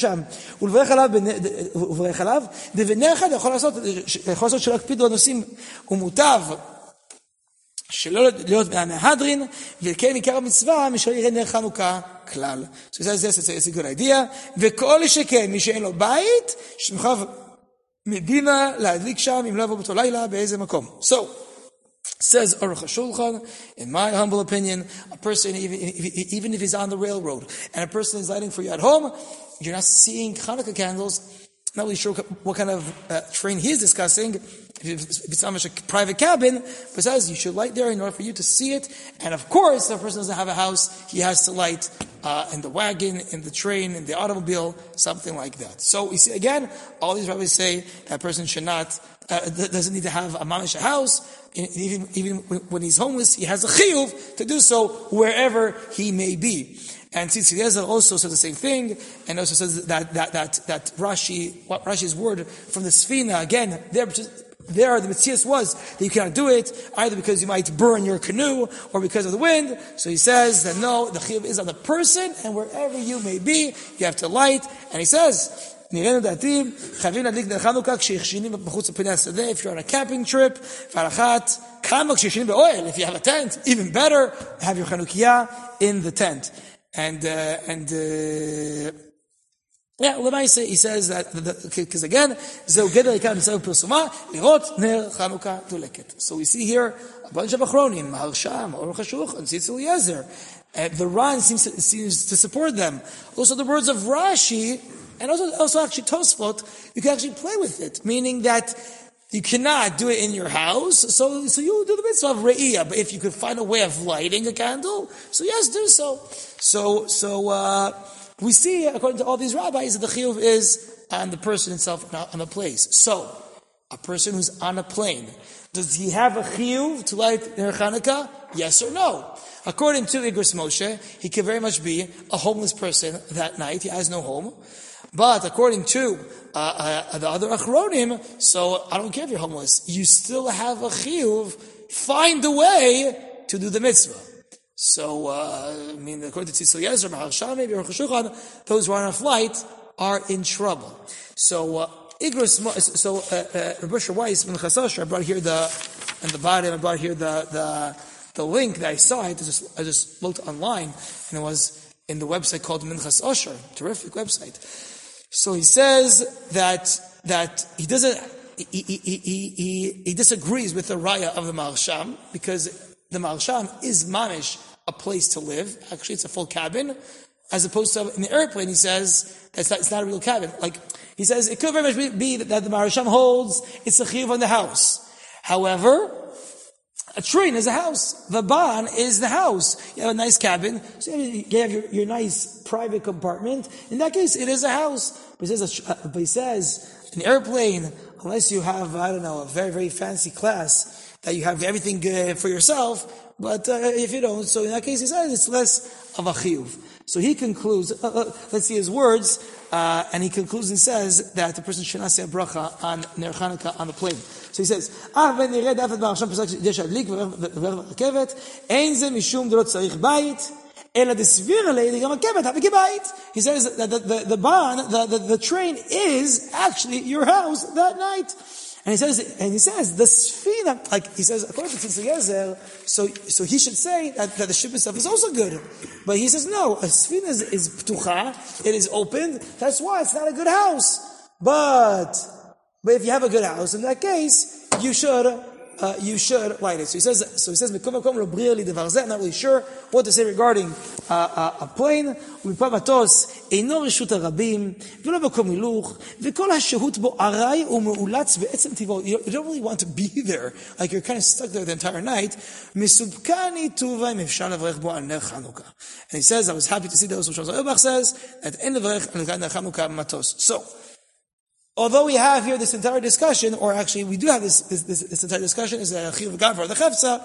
שלא להיות מהמהדרין, וכן עיקר המצווה, משל יראה נר חנוכה כלל. So he says this, it's a good idea. וכל שכן, מי שאין לו בית, שמחב מדינה להדליק שם, אם לא יבוא באותו לילה, באיזה מקום. So, says Aruch HaShulchan, in my humble opinion, a person, even if he's on the railroad, and a person is lighting for you at home, you're not seeing Hanukkah candles, not really sure what kind of train he's discussing, if it's not much a private cabin, but says you should light there in order for you to see it. And of course, if a person doesn't have a house, he has to light in the wagon, in the train, in the automobile, something like that. So you see, again, all these rabbis say that person should not, doesn't need to have a mamish house. Even when he's homeless, he has a chiyuv to do so wherever he may be. And Tzitz Eliezer also says the same thing, and also says that Rashi's word from the Sfina, again, there the Metzias was that you cannot do it, either because you might burn your canoe, or because of the wind. So he says that no, the chiyuv is on the person, and wherever you may be, you have to light. And he says, if you're on a camping trip, if you have a tent, even better, have your Chanukiah in the tent. And Yeah, Lemaisa, he says that, because again, so we see here a bunch of Achronim, Maharsham, Aruch HaShulchan, Tzitz Eliezer. The Ran seems to support them. Also the words of Rashi, and also actually Tosfot, you can actually play with it, meaning that you cannot do it in your house, so you do the mitzvah of Re'iyah, but if you could find a way of lighting a candle, so yes, do so. We see, according to all these rabbis, that the chiyuv is on the person itself, not on the place. So, a person who's on a plane, does he have a chiyuv to light Ner Chanukah? Yes or no? According to Igros Moshe, he could very much be a homeless person that night. He has no home. But according to the other Achronim, so I don't care if you're homeless, you still have a chiyuv. Find a way to do the mitzvah. So, according to Tzitz Eliezer, Maharsham, maybe Aruch HaShulchan, those who are on a flight are in trouble. So, Rabbi Asher Weiss, Minchas Asher, I brought here in the bottom, I brought here the link that I saw. I just looked online, and it was in the website called Minchas Asher, terrific website. So he says that he doesn't, he disagrees with the raya of the Maharsham, because the Maharsham is mamish a place to live. Actually, it's a full cabin, as opposed to in the airplane. He says it's not a real cabin. Like he says, it could very much be that the Maharsham holds it's a chiyuv on the house. However, a train is a house. The ban is the house. You have a nice cabin, so you have your nice private compartment. In that case, it is a house. But he says an airplane, unless you have a very very fancy class, that you have everything good for yourself, but if you don't, so in that case he says it's less of a chiyuv. So he concludes, let's see his words, and he concludes and says that the person should not say a bracha on Ner Chanukah on the plane. So he says, he says that the train is actually your house that night. And he says the Sfina, like he says, according to Tzitz Eliezer, so he should say that the ship itself is also good. But he says no, a Sfina is ptucha, it is open, that's why it's not a good house. But if you have a good house, in that case, you should light it. So he says, I'm not really sure what to say regarding a plane. אינו רשות הרבים, ולא מקום הילוך, וכל השהות בו ארעי ומאולץ בעצם טבעו. You don't really want to be there, like you're kind of stuck there the entire night. מסופקני טובה אם אפשר לברך בו על נר חנוכה. And he says, I was happy to see that also Shlomo Auerbach says, that אין לברך על נר חנוכה במטוס. So, although we have here this entire discussion, or actually we do have this entire discussion, is a chiyuv gavra the chefza,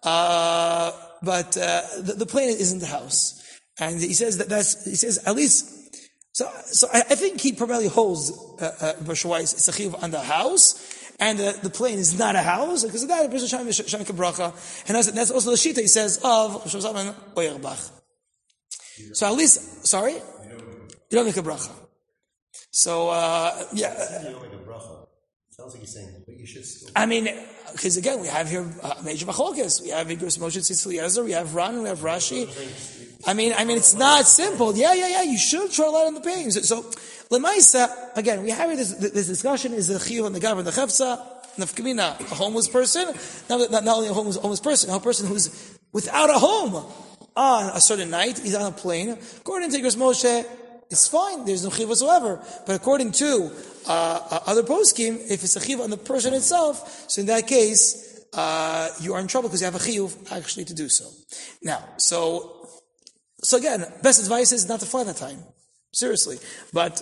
but the plane isn't the house. And he says he says at least, so I think he primarily holds, Bershwais, it's a chiyuv on the house, and the plane is not a house, because of that, the person should make a bracha. And that's also the shita, he says, of Shlomo Auerbach. So at least, sorry? You don't make a bracha. So, yeah. You don't like a bracha. Sounds like he's saying, but you should still. I mean, because again, we have here major machlokas. We have Igros Moshe Tzitz Eliezer, we have Ran, we have Rashi. I mean, it's not simple. Yeah. You should try a lot on the pain. So, Lemaisa, again, we have this discussion: is the chiyuv on the gav and the chefza, nafkamina, a homeless person? Not only a homeless person, a person who's without a home on a certain night. He's on a plane. According to Igros Moshe, it's fine. There's no chiyuv whatsoever. But according to other poskim, if it's a chiyuv on the person itself, so in that case, you are in trouble because you have a chiyuv actually to do so. Now, so again, best advice is not to fly that time. Seriously. But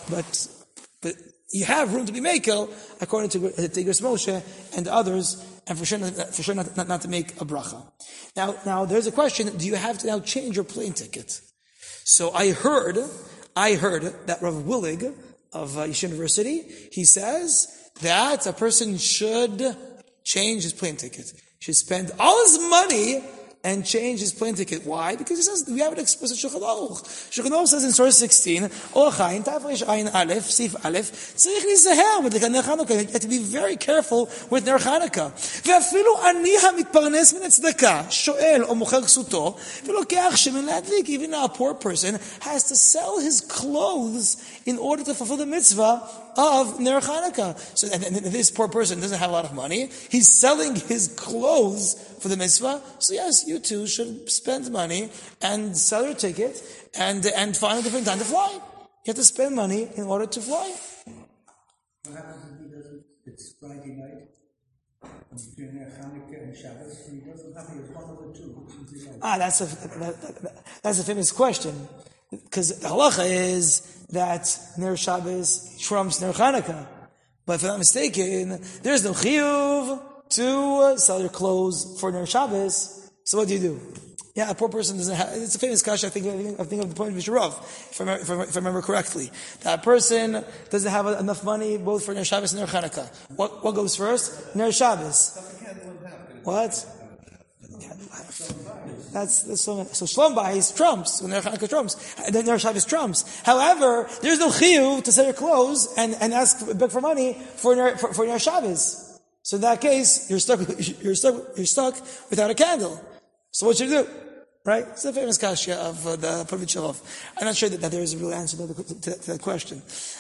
you have room to be mekel, according to Igros Moshe and others, and for sure not to make a bracha. Now there's a question, do you have to now change your plane ticket? So I heard that Rav Willig of Yeshiva University, he says that a person should change his plane ticket. He should spend all his money and change his plane ticket. Why? Because he says, we have an explicit Shulchan Aruch. Shulchan Aruch says in source 16, Ochayin, Tafresh Ayin Aleph, Sif Aleph, Tzarich Lizaher, with the Ner Chanukah. You have to be very careful with Ner Chanukah. Ve'afilu ani hamitparnes min tzedakah, shoel or mocher ksuto, ve'lokeach shemen le'adlik. Even now a poor person has to sell his clothes in order to fulfill the mitzvah of Ner Chanukah. So, and this poor person doesn't have a lot of money. He's selling his clothes for the mitzvah. So yes, you too should spend money and sell your ticket and find a different time to fly. You have to spend money in order to fly. What happens if it's Friday night? Between Hanukkah and Shabbos, and he doesn't have his one or two. That's a famous question. Because the halacha is that Ner Shabbos trumps Ner Chanukah. But if I'm not mistaken, there's no chiyuv to sell your clothes for Ner Shabbos. So what do? Yeah, a poor person doesn't have, it's a famous kasha, I think of the point of Visharov, if I remember correctly. That person doesn't have enough money both for Ner Shabbos and Ner Chanukah. What goes first? Ner Shabbos. What? That's so Shlom Bayis trumps, when Ner Chanukah trumps, and then Ner Shabbos trumps. However, there's no chiyuv to sell your clothes and beg for money for Ner Shabbos. So in that case, you're stuck without a candle. So what should you do? Right? It's a famous kasha of the Prophet Shalom. I'm not sure that there is a real answer to that question.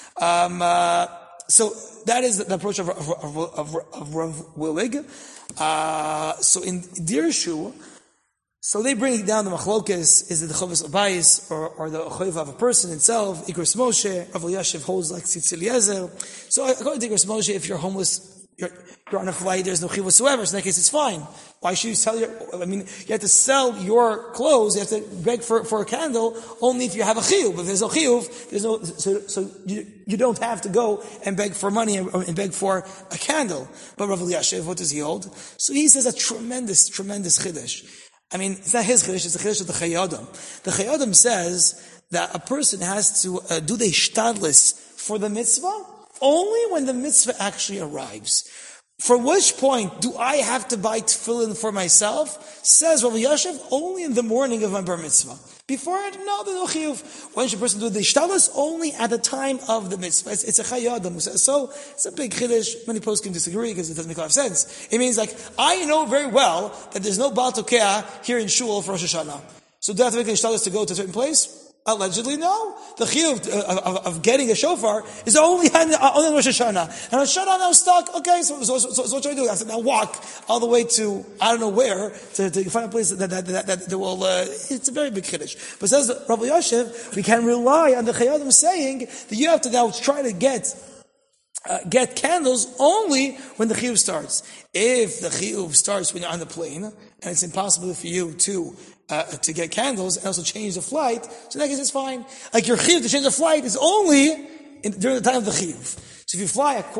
So that is the approach of Rav Willig. So in Dirshu, so they bring down the machlokes, is it the chovas abayis or the chayva of a person itself? Igros Moshe, Rav Yashiv holds like Tzitz Eliezer. So according to Igros Moshe, if you're homeless, you're on a flight, there's no chiv whatsoever, so in that case it's fine. Why should you sell you have to sell your clothes, you have to beg for a candle, only if you have a chiyuv. If there's no chiyuv, there's no, so you don't have to go and beg for money and beg for a candle. But Rav Yashiv, what does he hold? So he says a tremendous chiddush. I mean, it's not his chiddush, it's the chiddush of the Chayyadam. The Chayyadam says that a person has to do the ishtadlis for the mitzvah only when the mitzvah actually arrives. For which point do I have to buy tefillin for myself? Says Rav Yashiv, only in the morning of my bar mitzvah. Before it, no, there's no chiyuv. When should a person do the ishtalos? Only at the time of the mitzvah. It's a chayyadam. So it's a big chiddush. Many poskim disagree because it doesn't make a lot of sense. It means like, I know very well that there's no Baal Tokea here in Shul for Rosh Hashanah. So do I have to make the ishtalos to go to a certain place? Allegedly, no. The chiyuv of getting a shofar is only on Rosh Hashanah. And Rosh Hashanah now stuck. Okay, so what should I do? I have to now walk all the way to I don't know where to find a place that will. It's a very big chiddush. But says Rabbi Yoshev, we can rely on the Chayadim saying that you have to now try to get candles only when the chiyuv starts. If the chiyuv starts when you're on the plane and it's impossible for you to get candles and also change the flight, so in that case it's fine. Like your chiyuv to change the flight is only during the time of the chiyuv. So if you fly at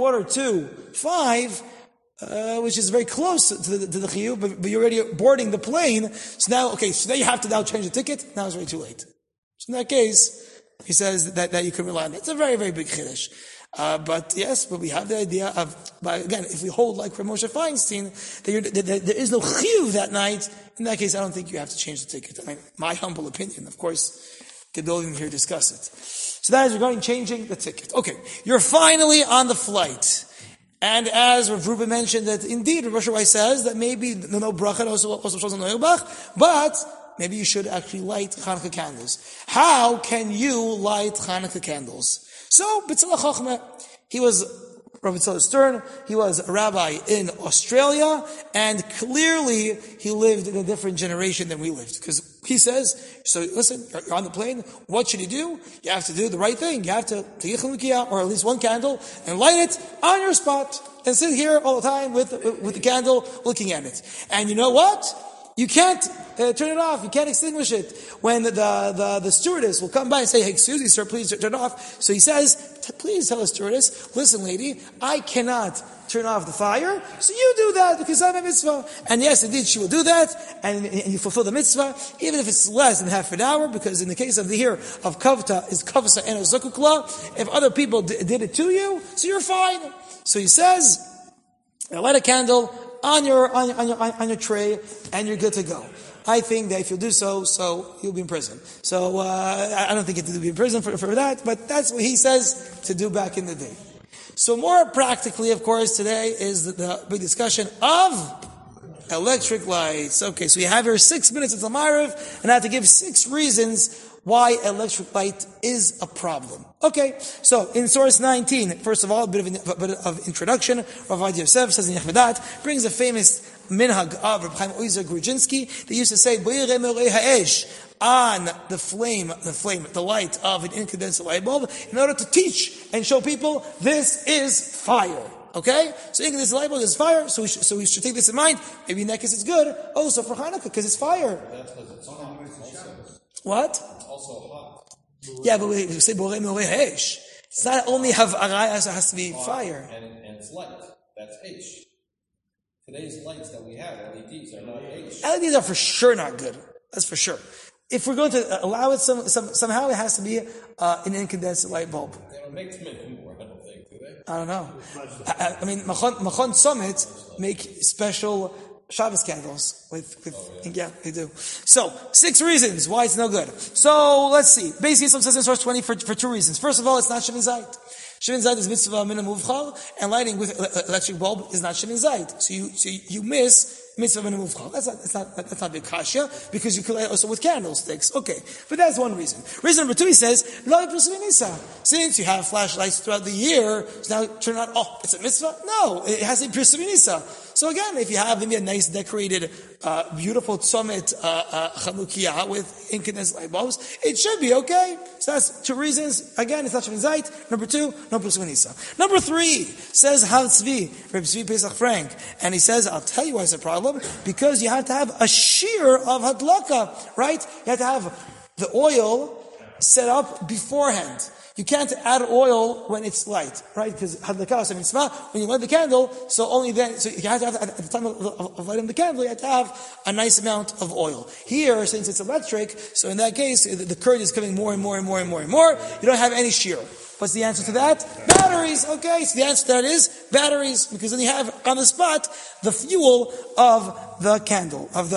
4:45, which is very close to the chiyuv, but you're already boarding the plane, so now you have to now change the ticket, now it's already too late. So in that case, he says that you can rely on it. It's a very, very big chiddush. But we have the idea of, but again, if we hold like for Moshe Feinstein, that there is no chiyuv that night, in that case, I don't think you have to change the ticket. I mean, my humble opinion, of course, Gedolim here discuss it. So that is regarding changing the ticket. Okay, you're finally on the flight. And as Rav Ruben mentioned that indeed, Rosh Hashanah says that maybe no bracha also shows on Noyelbach, but maybe you should actually light Hanukkah candles. How can you light Hanukkah candles? So, B'tzalel Chochmeh, he was Rabbi Tzalel Stern, he was a rabbi in Australia, and clearly he lived in a different generation than we lived. Because he says, so listen, you're on the plane, what should you do? You have to do the right thing. You have to take a chanukiah, or at least one candle, and light it on your spot, and sit here all the time with the candle, looking at it. And you know what? You can't turn it off. You can't extinguish it. When the stewardess will come by and say, hey, excuse me, sir, please turn it off. So he says, please tell the stewardess, listen, lady, I cannot turn off the fire, so you do that because I'm a mitzvah. And yes, indeed, she will do that, and you fulfill the mitzvah, even if it's less than half an hour, because in the case of the here of kavta is kavsa and zakukla. If other people did it to you, so you're fine. So he says, light a candle on your tray, and you're good to go. I think that if you do so you'll be in prison. So I don't think you'll be in prison for that, but that's what he says to do back in the day. So more practically, of course, today is the big discussion of electric lights. Okay, so we have here 6 minutes until Ma'ariv, and I have to give 6 reasons why electric light is a problem. Okay, so in source 19, first of all, a bit of introduction. Rav Adi Yosef says in Yechvedat, brings a famous minhag of Reb Chaim Oizer Grudzinski. They used to say, on the light of an incandescent light bulb, in order to teach and show people this is fire. Okay? So incandescent light bulb is fire, so we should take this in mind. Maybe in that case it's good. Also for Hanukkah, because it's fire. What? Also hot. Yeah, but we say borei morei hesh. It's not only havara, it has to be fire. And it's light. That's H. Today's lights that we have, LEDs, are not H. LEDs are for sure not good. That's for sure. If we're going to allow it somehow, it has to be an incandescent light bulb. They don't make them anymore, I don't think, do they? I don't know. I mean, Machon Summit make special Shabbos candles yeah, they do. So, 6 reasons why it's no good. So, let's see. Basically, some says in source 20 for 2 reasons. First of all, it's not Shivin Zayit. Shivin Zayit is mitzvah min muvchal, and lighting with electric bulb is not Shivin Zayit. So you miss mitzvah min muvchal. That's not big kasha, because you could light also with candlesticks. Okay. But that's one reason. Reason number 2, he says, lo nisa. Since you have flashlights throughout the year, so now turn on, it's a mitzvah? No, it has to be nisa. So again, if you have maybe a nice decorated, beautiful tzomit, chanukiah with incandescent light bulbs, it should be okay. So that's 2 reasons. Again, it's not Shivin Zayit. Number 2, no nisa. Number 3, says Hal Tzvi, Reb Tzvi Pesach Frank, and he says, I'll tell you why it's a problem, because you have to have a shear of hadlaka, right? You have to have the oil set up beforehand. You can't add oil when it's light, right? Because hadlaka is a mitzvah. When you light the candle, so only then, so you have to have, at the time of lighting the candle, you have to have a nice amount of oil. Here, since it's electric, so in that case, the current is coming more and more and more and more and more. You don't have any shear. What's the answer to that? Batteries. Okay, so the answer to that is batteries, because then you have on the spot the fuel of the candle, of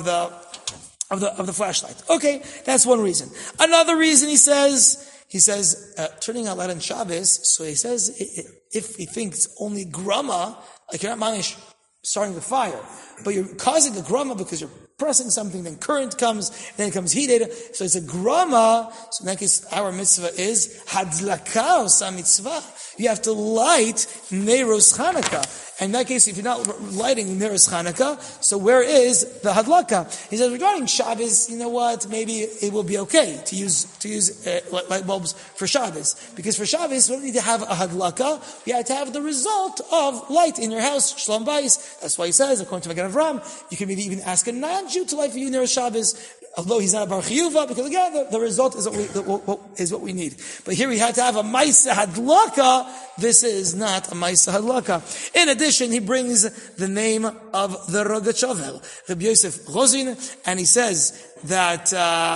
the flashlight. Okay, that's one reason. Another reason he says turning out light on Shabbos. So he says if he thinks only grama, like you're not manish starting the fire, but you're causing a grama because you're pressing something, then current comes, then it comes heated, so it's a grama. So in that case, our mitzvah is hadlaka osa mitzvah. You have to light Neiros Chanukah. And in that case, if you're not lighting Neiros Chanukah, so where is the hadlaka? He says regarding Shabbos, you know what? Maybe it will be okay to use light bulbs for Shabbos, because for Shabbos we don't need to have a hadlaka. You have to have the result of light in your house. Shalom Bayis. That's why he says, according to Magen Avraham, you can maybe even ask a non-Jew to light for you Neiros Shabbos, although he's not a bar chiyuva, because again, the result is what we need. But here we have to have a ma'aseh hadlaka. This is not a ma'aseh hadlaka. In addition, he brings the name of the Rogachovel, Rabbi Yosef Rozin, and he says that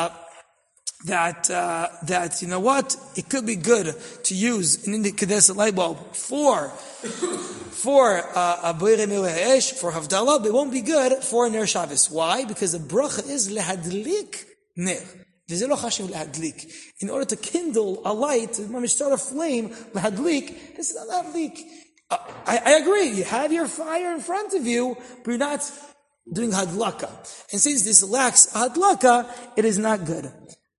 you know what, it could be good to use an incandescent light bulb for a boirei morei hesh, for Havdalah, but it won't be good for Ner Shabbos. Why? Because the bracha is lehadlik ner. In order to kindle a light, when we start a flame, lehadlik, it's not hadlik. I agree, you have your fire in front of you, but you're not doing hadlaka. And since this lacks hadlaka, it is not good.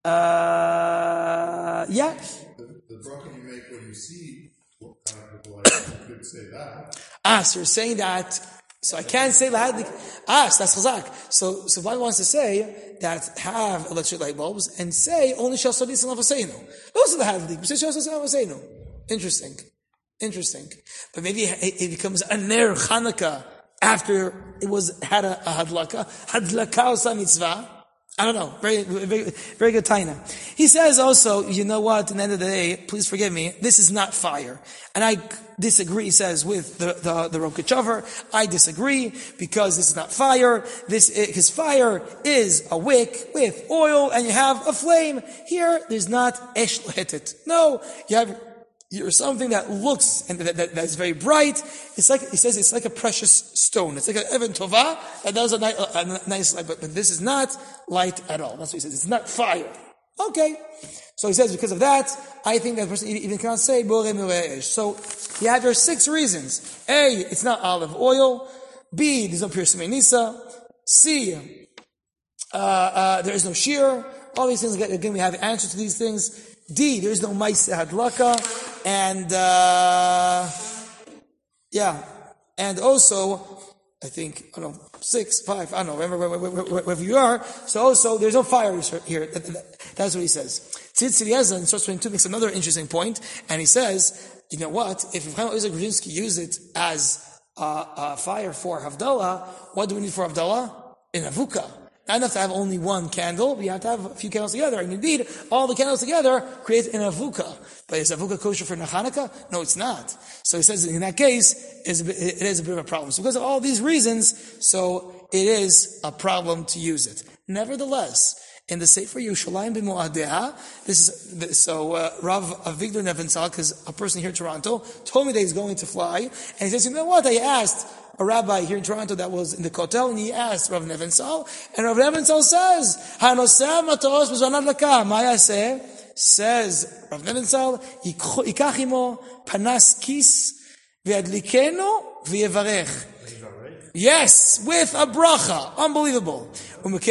Yeah. The bracha you make when you see what kind of people you could say that. So you're saying that, so I can't say lahadlik. So that's chazak. So one wants to say that have electric light bulbs and say only shal sodis and lavaseinu. Those are the hadlik. Say shal sodis and lavaseinu. Interesting. But maybe it becomes a ner Chanukah after it had a hadlaka. Hadlaka osa mitzvah. I don't know. Very, very, very good taina. He says also, you know what, at the end of the day, please forgive me, this is not fire. And I disagree, he says, with the Rogachover. I disagree, because this is not fire. Because fire is a wick with oil, and you have a flame. Here, there's not esh lehetet. No, you have you're something that looks and that's very bright. It's like, he says, it's like a precious stone. It's like an Even Tovah that does a nice light, but this is not light at all. That's what he says. It's not fire. Okay. So he says, because of that, I think that person even cannot say Borei Merei Esh. So he had there 6 reasons. A, it's not olive oil. B, there's no pure Simei Nisa. C, there is no shear. All these things, again, we have the answer to these things. D, there is no Maaseh Hadlaka. And, and also, I think, 6, 5, I don't know, wherever you are. So also, there's no fire here. That's what he says. Tzitz Eliezer in source 22 makes another interesting point, and he says, you know what, if Chaim Ozer Grudzinski used it as fire for Havdalah, what do we need for Havdalah? In Avuka. Not enough to have only one candle, we have to have a few candles together, and indeed, all the candles together create an Avuka. But is Avuka kosher for Chanukah? No, it's not. So he says, in that case, it is a bit of a problem. So because of all these reasons, so it is a problem to use it. Nevertheless, in the Sefer Yerushalayim B'Moadeha, Rav Avigdor Nebenzahl, because a person here in Toronto, told me that he's going to fly, and he says, you know what, I asked a rabbi here in Toronto that was in the Kotel, and he asked Rav Nebenzahl, and Rav Nebenzahl says, Hanoseh matoros b'zonat laka, ma'yaseh, says Rav Nebenzahl, yikach imo panas kis v'yadlikenu v'yevarech. Yes, with a bracha. Unbelievable. Because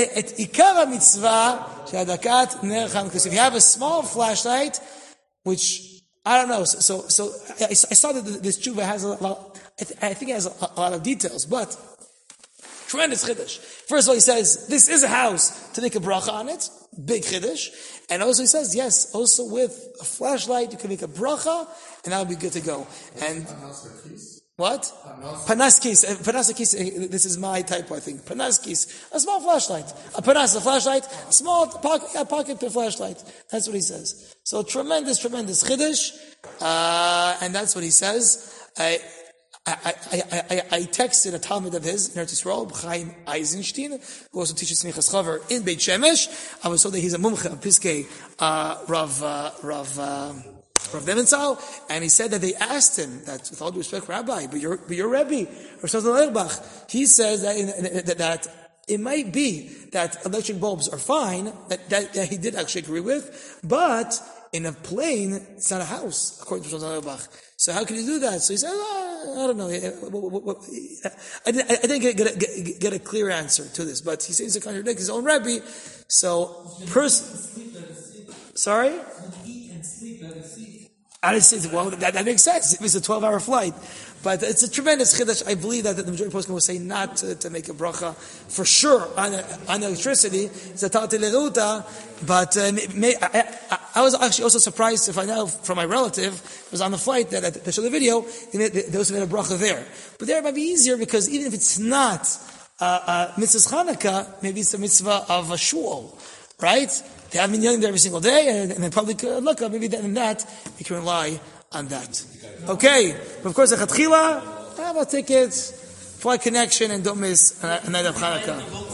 if you have a small flashlight, which, I don't know, so I saw that this tshuva has a lot, I think it has a lot of details, but tremendous chiddush. First of all, he says, this is a house to make a bracha on it. Big chiddush. And also he says, yes, also with a flashlight, you can make a bracha, and that'll be good to go. And what? Panaskis. This is my typo, I think. Panaskis. A small flashlight. A flashlight. A small pocket flashlight. That's what he says. So tremendous chiddush. And that's what he says. I texted a Talmud of his in Eretz Yisrael, Chaim Eisenstein, who also teaches Smichas Chaver in Beit Shemesh. I was told that he's a mumche of Piskei, Rav Nebenzahl, and he said that they asked him that, with all due respect, Rabbi, but your Rebbe, or Shazal, he says that it might be that electric bulbs are fine, that he did actually agree with, but in a plane, it's not a house, according to Shazal Erbach. So how can you do that? So he said, I don't know. I didn't get a clear answer to this, but he seems to contradict his own Rebbe. So, sorry? Well, that makes sense. It was a 12-hour flight. But it's a tremendous chiddush. I believe that the majority of poskim will say not to make a bracha for sure on electricity. It's a tati leruta. But I was actually also surprised to find out from my relative who was on the flight that they showed the video, they also made a bracha there. But there it might be easier because even if it's not mitzvah Chanukah, maybe it's a mitzvah of a shul, right? They have minyanim there every single day, and then public look, maybe in that, you can rely on that. Okay, but of course, the Chatchila, have a ticket, flight connection, and don't miss a night of Chanukah.